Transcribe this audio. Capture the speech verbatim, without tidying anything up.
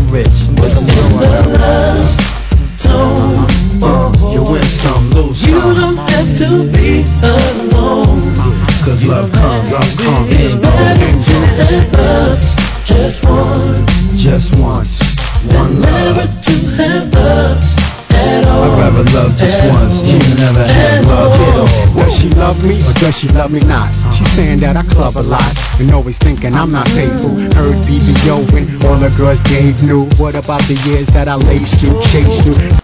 rich, but the love tone. You win some, lose some. You don't have to be alone. Cause love comes, love comes. It's better to have love just once. Just once, one never love. to have love at all. I'd rather love just once, you never have love at all. Does she love me or does she love me not? She's saying that I club a lot and always thinking I'm not faithful. Heard B B O and all the girls gave new. What about the years that I laced you, chased you?